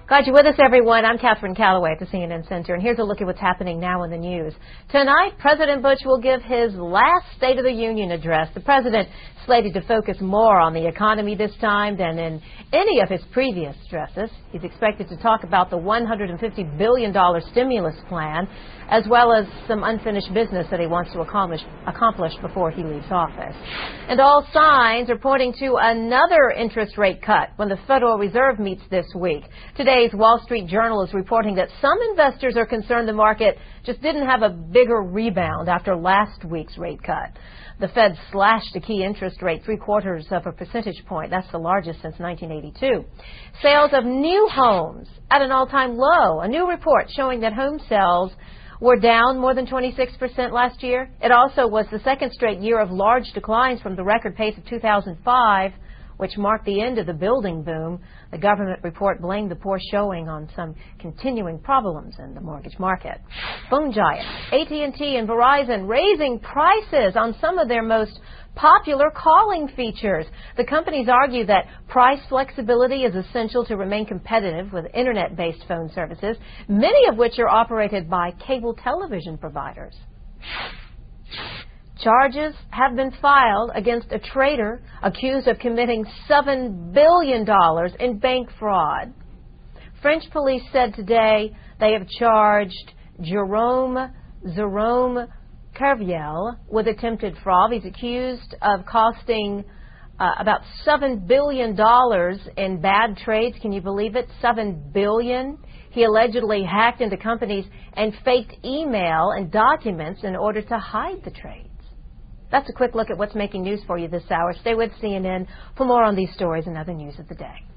Glad you're with us, everyone. I'm Catherine Calloway at the CNN Center, and here's a look at what's happening now in the news. Tonight, President Bush will give his last State of the Union address. The president slated to focus more on the economy this time than in any of his previous addresses. He's expected to talk about the $150 billion stimulus plan, as well as some unfinished business that he wants to accomplish before he leaves office. And all signs are pointing to another interest rate cut when the Federal Reserve meets this week. Today's Wall Street Journal is reporting that some investors are concerned the market just didn't have a bigger rebound after last week's rate cut. The Fed slashed the key interest rate 0.75 of a percentage point. That's the largest since 1982. Sales of new homes at an all-time low. A new report showing that home sales were down more than 26% last year. It also was the second straight year of large declines from the record pace of 2005, which marked the end of the building boom. The government report blamed the poor showing on some continuing problems in the mortgage market. Phone giants AT&T and Verizon raising prices on some of their most popular calling features. The companies argue that price flexibility is essential to remain competitive with internet-based phone services, many of which are operated by cable television providers. Charges have been filed against a trader accused of committing $7 billion in bank fraud. French police said today they have charged Jerome Kerviel with attempted fraud. He's accused of costing about $7 billion in bad trades. Can you believe it? $7 billion. He allegedly hacked into companies and faked email and documents in order to hide the trades. That's a quick look at what's making news for you this hour. Stay with CNN for more on these stories and other news of the day.